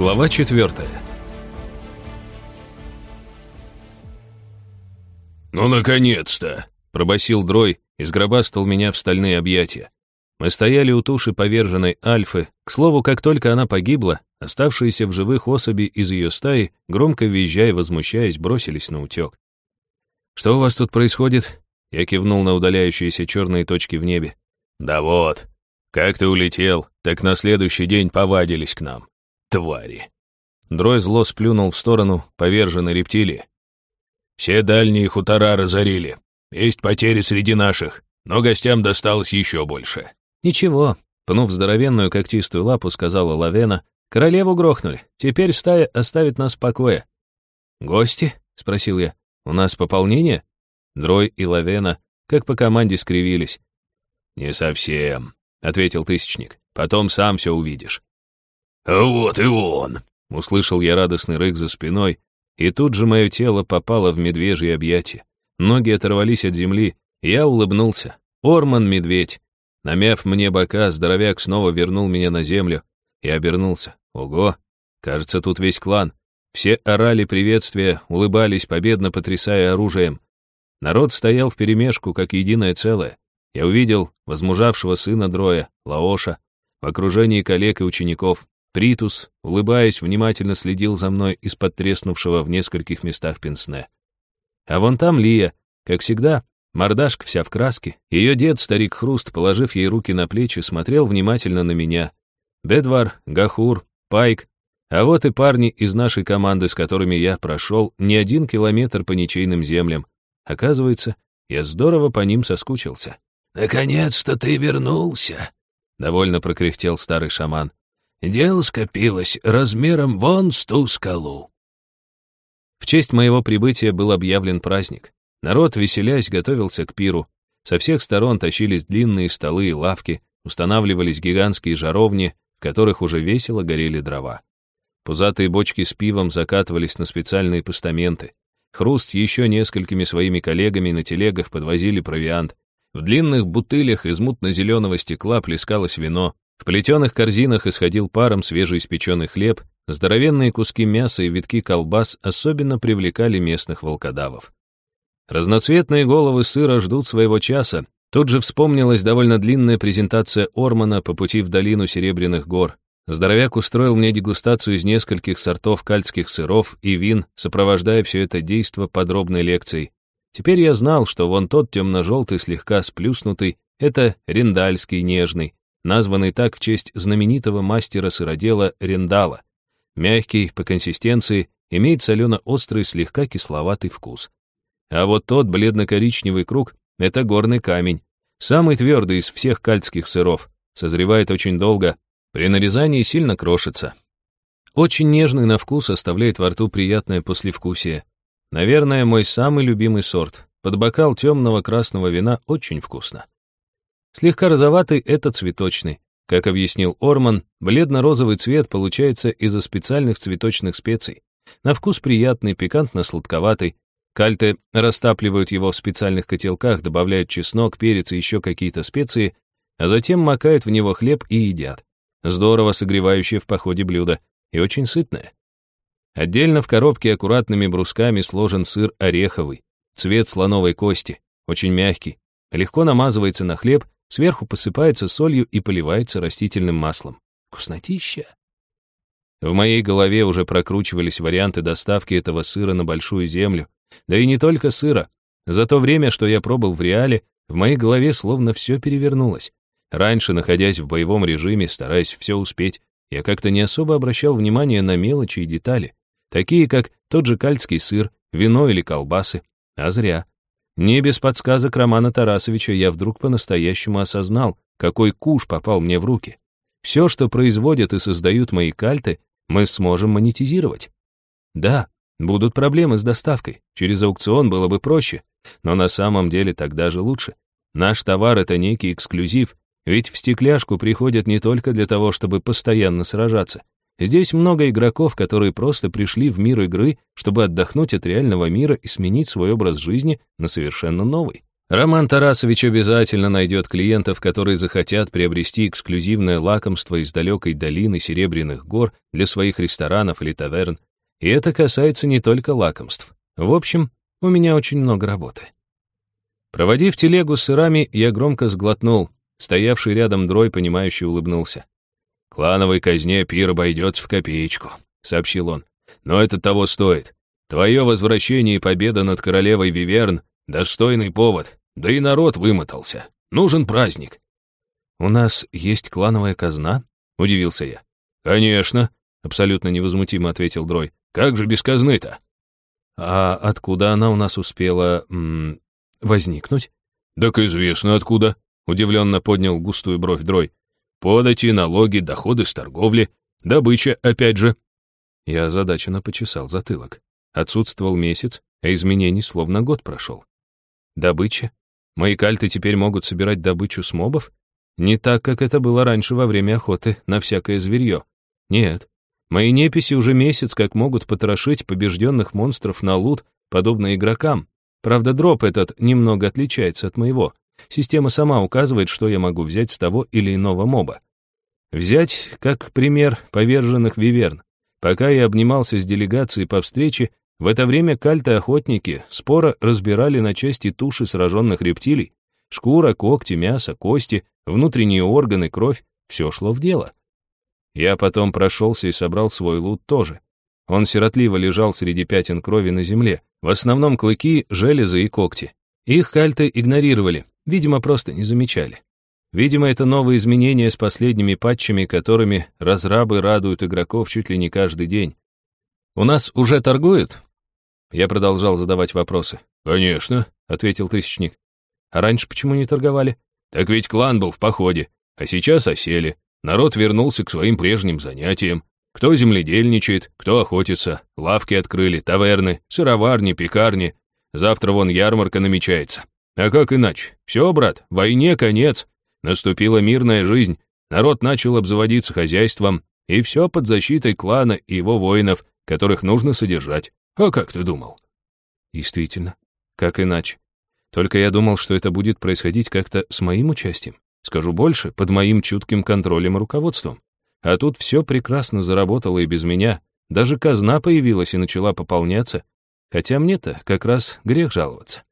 Глава 4. «Ну, наконец-то!» — пробасил Дрой и сгробастал меня в стальные объятия. Мы стояли у туши поверженной Альфы. К слову, как только она погибла, оставшиеся в живых особи из ее стаи, громко визжая и возмущаясь, бросились на утек. «Что у вас тут происходит?» Я кивнул на удаляющиеся черные точки в небе. «Да вот, как ты улетел, так на следующий день повадились к нам. Твари!» Дрой зло сплюнул в сторону поверженной рептилии. «Все дальние хутора разорили. Есть потери среди наших, но гостям досталось еще больше». «Ничего», — пнув здоровенную когтистую лапу, сказала Лавена, «королеву грохнули, теперь стая оставит нас в покое». «Гости?» — спросил я. «У нас пополнение?» Дрой и Лавена, как по команде, скривились. «Не совсем», — ответил Тысячник. «Потом сам все увидишь». «Вот и он!» — услышал я радостный рык за спиной, и тут же мое тело попало в медвежье объятие. Ноги оторвались от земли, я улыбнулся. Орман-медведь. Намяв мне бока, здоровяк снова вернул меня на землю. Я обернулся. Ого! Кажется, тут весь клан. Все орали приветствия, улыбались, победно потрясая оружием. Народ стоял вперемешку, как единое целое. Я увидел возмужавшего сына Дроя, Лаоша, в окружении коллег и учеников. Притус, улыбаясь, внимательно следил за мной из-под треснувшего в нескольких местах пенсне. А вон там Лия, как всегда, мордашка вся в краске. Ее дед, старик Хруст, положив ей руки на плечи, смотрел внимательно на меня. Бедвар, Гахур, Пайк. А вот и парни из нашей команды, с которыми я прошел не 1 километр по ничейным землям. Оказывается, я здорово по ним соскучился. «Наконец-то ты вернулся», — довольно прокряхтел старый шаман. «Дело скопилось размером вон с ту скалу». В честь моего прибытия был объявлен праздник. Народ, веселясь, готовился к пиру. Со всех сторон тащились длинные столы и лавки, устанавливались гигантские жаровни, в которых уже весело горели дрова. Пузатые бочки с пивом закатывались на специальные постаменты. Хруст с еще несколькими своими коллегами на телегах подвозили провиант. В длинных бутылях из мутно-зеленого стекла плескалось вино. В плетеных корзинах исходил паром свежеиспеченный хлеб, здоровенные куски мяса и витки колбас особенно привлекали местных волкодавов. Разноцветные головы сыра ждут своего часа. Тут же вспомнилась довольно длинная презентация Ормана по пути в долину Серебряных гор. Здоровяк устроил мне дегустацию из нескольких сортов кальтских сыров и вин, сопровождая все это действо подробной лекцией. Теперь я знал, что вон тот темно-желтый, слегка сплюснутый, это риндальский нежный, названный так в честь знаменитого мастера-сыродела Риндала. Мягкий по консистенции, имеет солено-острый, слегка кисловатый вкус. А вот тот бледно-коричневый круг — это горный камень, самый твердый из всех кальтских сыров, созревает очень долго, при нарезании сильно крошится. Очень нежный на вкус, оставляет во рту приятное послевкусие. Наверное, мой самый любимый сорт. Под бокал темного красного вина очень вкусно. Слегка розоватый — это цветочный. Как объяснил Орман, бледно-розовый цвет получается из-за специальных цветочных специй. На вкус приятный, пикантно-сладковатый. Кальты растапливают его в специальных котелках, добавляют чеснок, перец и еще какие-то специи, а затем макают в него хлеб и едят. Здорово согревающее в походе блюдо и очень сытное. Отдельно в коробке аккуратными брусками сложен сыр ореховый, цвет слоновой кости, очень мягкий, легко намазывается на хлеб, сверху посыпается солью и поливается растительным маслом. Вкуснотища! В моей голове уже прокручивались варианты доставки этого сыра на Большую Землю. Да и не только сыра. За то время, что я пробыл в Реале, в моей голове словно все перевернулось. Раньше, находясь в боевом режиме, стараясь все успеть, я как-то не особо обращал внимание на мелочи и детали, такие как тот же кальтский сыр, вино или колбасы. А зря. Не без подсказок Романа Тарасовича я вдруг по-настоящему осознал, какой куш попал мне в руки. Все, что производят и создают мои кальты, мы сможем монетизировать. Да, будут проблемы с доставкой, через аукцион было бы проще, но на самом деле тогда же лучше. Наш товар — это некий эксклюзив, ведь в стекляшку приходят не только для того, чтобы постоянно сражаться. Здесь много игроков, которые просто пришли в мир игры, чтобы отдохнуть от реального мира и сменить свой образ жизни на совершенно новый. Роман Тарасович обязательно найдет клиентов, которые захотят приобрести эксклюзивное лакомство из далекой долины Серебряных гор для своих ресторанов или таверн. И это касается не только лакомств. В общем, у меня очень много работы. Проводив телегу с сырами, я громко сглотнул. Стоявший рядом Дрой, понимающе улыбнулся. «Клановой казне пир обойдется в копеечку», — сообщил он. «Но это того стоит. Твое возвращение и победа над королевой Виверн — достойный повод, да и народ вымотался. Нужен праздник». «У нас есть клановая казна?» — удивился я. «Конечно», — абсолютно невозмутимо ответил Дрой. «Как же без казны-то?» «А откуда она у нас успела возникнуть?» «Так известно откуда», — удивленно поднял густую бровь Дрой. «Подати, налоги, доходы с торговли, добыча, опять же». Я озадаченно почесал затылок. Отсутствовал месяц, а изменений словно год прошел. Добыча? Мои кальты теперь могут собирать добычу с мобов? Не так, как это было раньше во время охоты на всякое зверье. Нет. Мои неписи уже месяц как могут потрошить побежденных монстров на лут, подобно игрокам. Правда, дроп этот немного отличается от моего. Система сама указывает, что я могу взять с того или иного моба. Взять, как пример, поверженных виверн. Пока я обнимался с делегацией по встрече, в это время кальты-охотники споро разбирали на части туши сраженных рептилий. Шкура, когти, мясо, кости, внутренние органы, кровь — все шло в дело. Я потом прошелся и собрал свой лут тоже. Он сиротливо лежал среди пятен крови на земле, в основном клыки, железы и когти. Их кальты игнорировали, видимо, просто не замечали. Видимо, это новые изменения с последними патчами, которыми разрабы радуют игроков чуть ли не каждый день. «У нас уже торгуют?» Я продолжал задавать вопросы. «Конечно», — ответил Тысячник. «А раньше почему не торговали?» «Так ведь клан был в походе, а сейчас осели. Народ вернулся к своим прежним занятиям. Кто земледельничает, кто охотится, лавки открыли, таверны, сыроварни, пекарни. Завтра вон ярмарка намечается. А как иначе? Все, брат, войне конец. Наступила мирная жизнь, народ начал обзаводиться хозяйством, и все под защитой клана и его воинов, которых нужно содержать. А как ты думал?» Действительно, как иначе? Только я думал, что это будет происходить как-то с моим участием. Скажу больше, под моим чутким контролем и руководством. А тут все прекрасно заработало и без меня. Даже казна появилась и начала пополняться. Хотя мне-то как раз грех жаловаться.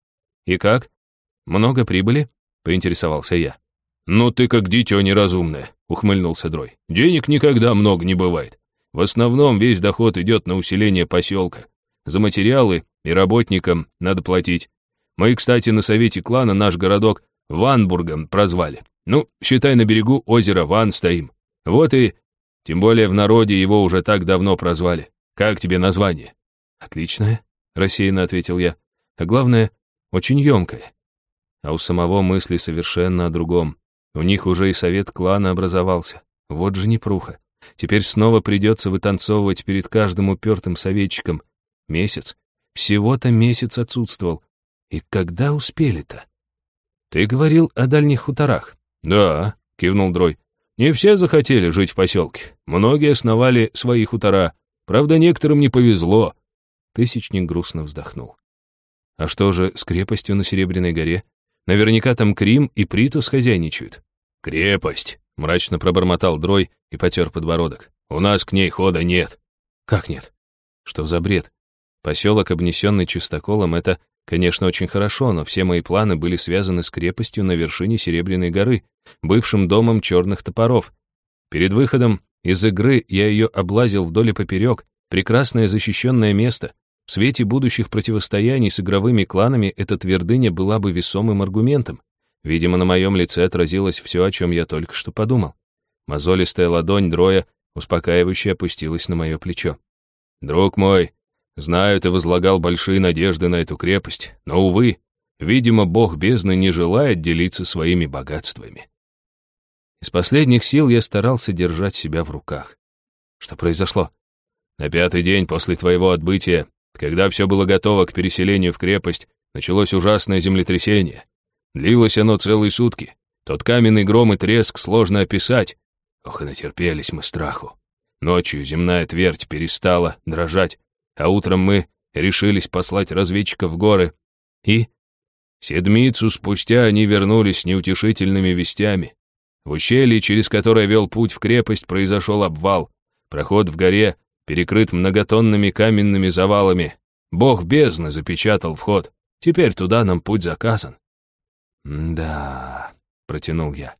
«И как? Много прибыли?» — поинтересовался я. «Ну ты как дитё неразумное», — ухмыльнулся Дрой. «Денег никогда много не бывает. В основном весь доход идет на усиление поселка. За материалы и работникам надо платить. Мы, кстати, на совете клана наш городок Ванбургом прозвали. Ну, считай, на берегу озера Ван стоим. Вот и... Тем более в народе его уже так давно прозвали. Как тебе название?» «Отличное», — рассеянно ответил я. «А главное, очень емкое». А у самого мысли совершенно о другом. У них уже и совет клана образовался. Вот же непруха. Теперь снова придется вытанцовывать перед каждым упертым советчиком. Месяц. Всего-то месяц отсутствовал. И когда успели-то? «Ты говорил о дальних хуторах?» «Да», — кивнул Дрой. «Не все захотели жить в поселке. Многие основали свои хутора. Правда, некоторым не повезло». Тысячник грустно вздохнул. «А что же с крепостью на Серебряной горе? Наверняка там Крим и Притус хозяйничают». «Крепость», — мрачно пробормотал Дрой и потер подбородок. «У нас к ней хода нет». «Как нет? Что за бред? Поселок, обнесенный чистоколом, это, конечно, очень хорошо, но все мои планы были связаны с крепостью на вершине Серебряной горы, бывшим домом черных топоров. Перед выходом из игры я ее облазил вдоль и поперек, прекрасное защищенное место. В свете будущих противостояний с игровыми кланами эта твердыня была бы весомым аргументом. Видимо, на моем лице отразилось все, о чем я только что подумал. Мозолистая ладонь Дроя успокаивающе опустилась на мое плечо. «Друг мой, знаю, ты возлагал большие надежды на эту крепость, но, увы, видимо, бог бездны не желает делиться своими богатствами». Из последних сил я старался держать себя в руках. Что произошло? На 5-й день после твоего отбытия, когда все было готово к переселению в крепость, началось ужасное землетрясение. Длилось оно целые сутки. Тот каменный гром и треск сложно описать. Ох, и натерпелись мы страху. Ночью земная твердь перестала дрожать, а утром мы решились послать разведчиков в горы. И Седмицу спустя они вернулись с неутешительными вестями. В ущелье, через которое вел путь в крепость, произошел обвал. Проход в горе перекрыт многотонными каменными завалами. Бог бездны запечатал вход. Теперь туда нам путь заказан. «Да», — протянул я.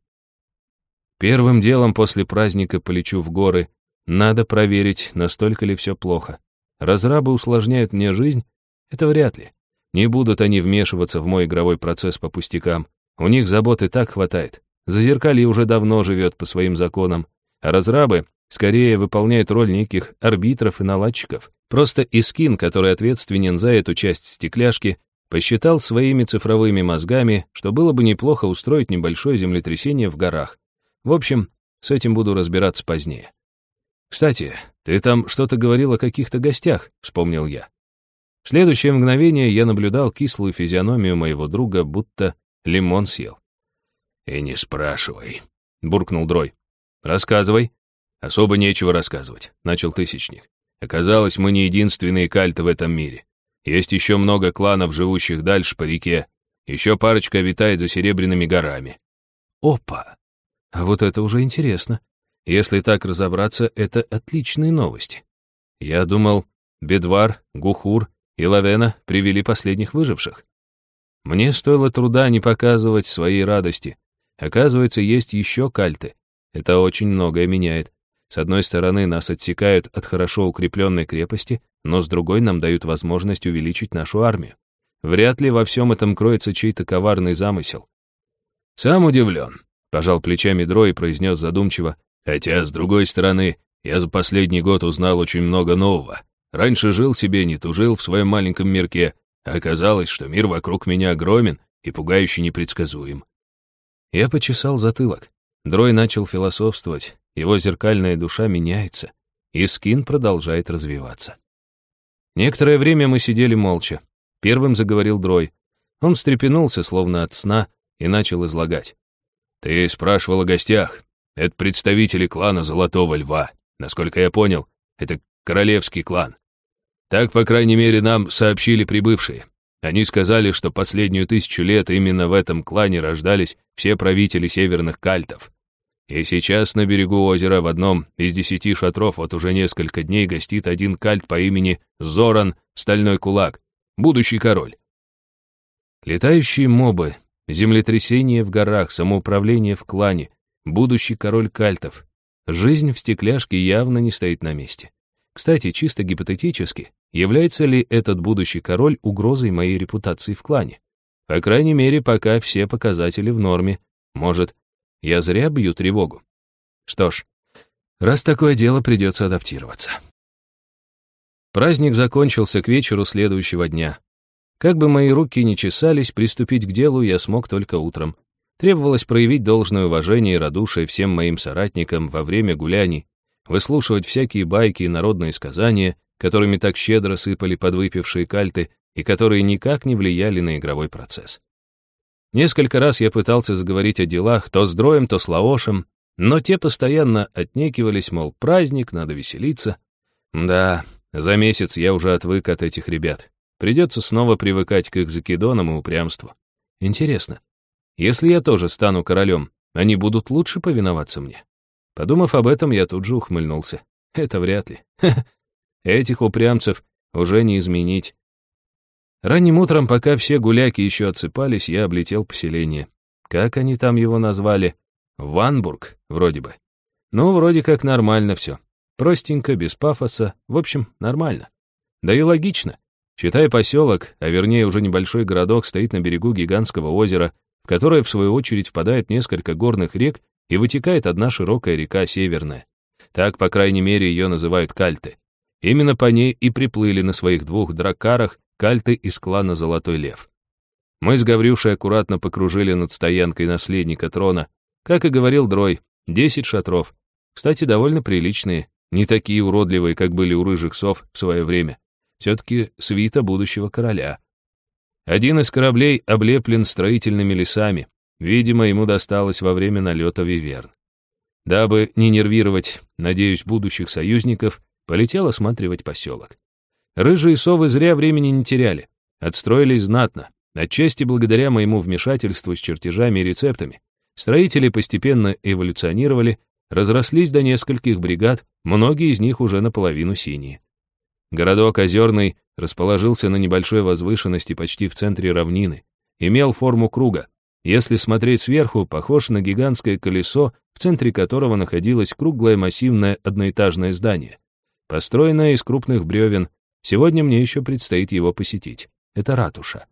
«Первым делом после праздника полечу в горы. Надо проверить, настолько ли все плохо. Разрабы усложняют мне жизнь? Это вряд ли. Не будут они вмешиваться в мой игровой процесс по пустякам. У них забот и так хватает. Зазеркалье уже давно живет по своим законам, а разрабы скорее выполняют роль неких арбитров и наладчиков. Просто Искин, который ответственен за эту часть стекляшки, посчитал своими цифровыми мозгами, что было бы неплохо устроить небольшое землетрясение в горах. В общем, с этим буду разбираться позднее. «Кстати, ты там что-то говорил о каких-то гостях», — вспомнил я. В следующее мгновение я наблюдал кислую физиономию моего друга, будто лимон съел. «И не спрашивай», — буркнул Дрой. «Рассказывай». «Особо нечего рассказывать», — начал Тысячник. «Оказалось, мы не единственные кальты в этом мире. Есть еще много кланов, живущих дальше по реке. Еще парочка витает за Серебряными горами». «Опа! А вот это уже интересно. Если так разобраться, это отличные новости. Я думал, Бедвар, Гухур и Лавена привели последних выживших. Мне стоило труда не показывать своей радости. Оказывается, есть еще кальты. Это очень многое меняет. С одной стороны, нас отсекают от хорошо укрепленной крепости, но с другой нам дают возможность увеличить нашу армию. Вряд ли во всем этом кроется чей-то коварный замысел. «Сам удивлен», — пожал плечами Дрой и произнес задумчиво. «Хотя, с другой стороны, я за последний год узнал очень много нового. Раньше жил себе, не тужил в своем маленьком мирке, а оказалось, что мир вокруг меня огромен и пугающе непредсказуем». Я почесал затылок. Дрой начал философствовать, его зеркальная душа меняется, и Скин продолжает развиваться. Некоторое время мы сидели молча. Первым заговорил Дрой. Он встрепенулся, словно от сна, и начал излагать. «Ты спрашивал о гостях. Это представители клана Золотого Льва. Насколько я понял, это королевский клан. Так, по крайней мере, нам сообщили прибывшие. Они сказали, что последнюю 1000 лет именно в этом клане рождались все правители северных кальтов. И сейчас на берегу озера в одном из 10 шатров вот уже несколько дней гостит один кальт по имени Зоран Стальной Кулак, будущий король». Летающие мобы, землетрясение в горах, самоуправление в клане, будущий король кальтов. Жизнь в стекляшке явно не стоит на месте. Кстати, чисто гипотетически, является ли этот будущий король угрозой моей репутации в клане? По крайней мере, пока все показатели в норме. Может, я зря бью тревогу? Что ж, раз такое дело, придется адаптироваться. Праздник закончился к вечеру следующего дня. Как бы мои руки ни чесались, приступить к делу я смог только утром. Требовалось проявить должное уважение и радушие всем моим соратникам во время гуляний, выслушивать всякие байки и народные сказания, которыми так щедро сыпали подвыпившие кальты и которые никак не влияли на игровой процесс. Несколько раз я пытался заговорить о делах то с Дроем, то с Лаошем, но те постоянно отнекивались, мол, праздник, надо веселиться. Да, за месяц я уже отвык от этих ребят. Придется снова привыкать к их закидонам и упрямству. Интересно, если я тоже стану королем, они будут лучше повиноваться мне? Подумав об этом, я тут же ухмыльнулся. Это вряд ли. Этих упрямцев уже не изменить. Ранним утром, пока все гуляки еще отсыпались, я облетел поселение. Как они там его назвали? Ванбург, вроде бы. Ну, вроде как нормально все. Простенько, без пафоса. В общем, нормально. Да и логично. Считай, поселок, а вернее уже небольшой городок, стоит на берегу гигантского озера, в которое, в свою очередь, впадает несколько горных рек и вытекает одна широкая река Северная. Так, по крайней мере, ее называют кальты. Именно по ней и приплыли на своих 2 драккарах кальты из клана Золотой Лев. Мы с Гаврюшей аккуратно покружили над стоянкой наследника трона. Как и говорил Дрой, 10 шатров. Кстати, довольно приличные, не такие уродливые, как были у рыжих сов в свое время. Все-таки свита будущего короля. Один из кораблей облеплен строительными лесами. Видимо, ему досталось во время налета Виверн. Дабы не нервировать, надеюсь, будущих союзников, полетел осматривать поселок. Рыжие совы зря времени не теряли. Отстроились знатно. Отчасти благодаря моему вмешательству с чертежами и рецептами. Строители постепенно эволюционировали, разрослись до нескольких бригад, многие из них уже наполовину синие. Городок Озерный расположился на небольшой возвышенности почти в центре равнины, имел форму круга. Если смотреть сверху, похож на гигантское колесо, в центре которого находилось круглое массивное одноэтажное здание. Построенное из крупных бревен, сегодня мне еще предстоит его посетить. Это ратуша.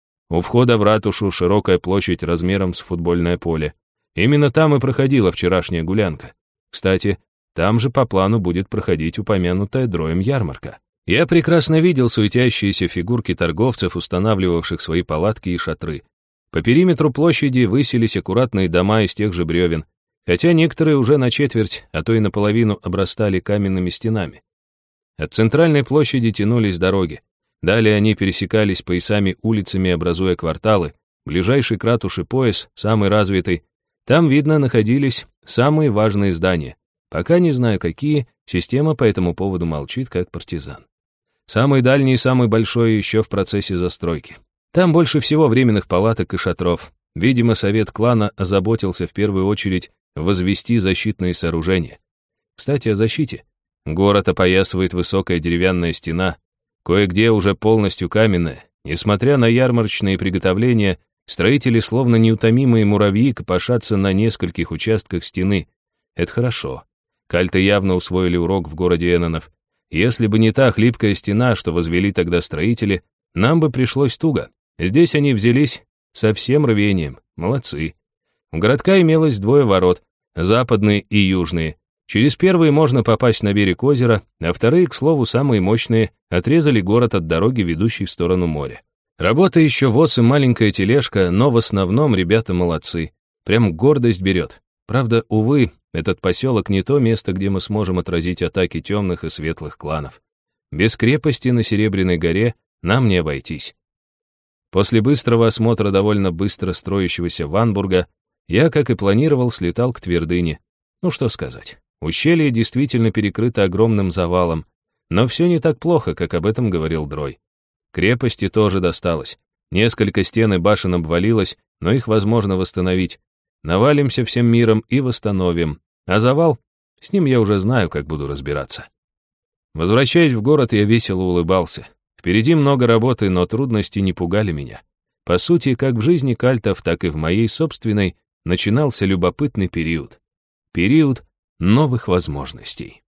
У входа в ратушу широкая площадь размером с футбольное поле. Именно там и проходила вчерашняя гулянка. Кстати, там же по плану будет проходить упомянутая Дроем ярмарка. Я прекрасно видел суетящиеся фигурки торговцев, устанавливавших свои палатки и шатры. По периметру площади высились аккуратные дома из тех же бревен, хотя некоторые уже на четверть, а то и наполовину обрастали каменными стенами. От центральной площади тянулись дороги. Далее они пересекались поясами улицами, образуя кварталы. Ближайший к ратуше пояс, самый развитый. Там, видно, находились самые важные здания. Пока не знаю какие, система по этому поводу молчит, как партизан. Самый дальний и самый большой еще в процессе застройки. Там больше всего временных палаток и шатров. Видимо, совет клана озаботился в первую очередь возвести защитные сооружения. Кстати, о защите. Город опоясывает высокая деревянная стена, кое-где уже полностью каменная. Несмотря на ярмарочные приготовления, строители, словно неутомимые муравьи, копошатся на нескольких участках стены. Это хорошо. Кальты явно усвоили урок в городе Эннонов. Если бы не та хлипкая стена, что возвели тогда строители, нам бы пришлось туго. Здесь они взялись со всем рвением. Молодцы. У городка имелось 2 ворот, западные и южные. Через первые можно попасть на берег озера, а вторые, к слову, самые мощные, отрезали город от дороги, ведущей в сторону моря. Работа еще воз и маленькая тележка, но в основном ребята молодцы. Прям гордость берет. Правда, увы, этот поселок не то место, где мы сможем отразить атаки темных и светлых кланов. Без крепости на Серебряной горе нам не обойтись. После быстрого осмотра довольно быстро строящегося Ванбурга я, как и планировал, слетал к твердыне. Ну что сказать, ущелье действительно перекрыто огромным завалом, но все не так плохо, как об этом говорил Дрой. Крепости тоже досталось. Несколько стен и башен обвалилось, но их возможно восстановить. Навалимся всем миром и восстановим. А завал? С ним я уже знаю, как буду разбираться. Возвращаясь в город, я весело улыбался. Впереди много работы, но трудности не пугали меня. По сути, как в жизни кальтов, так и в моей собственной начинался любопытный период. Период новых возможностей.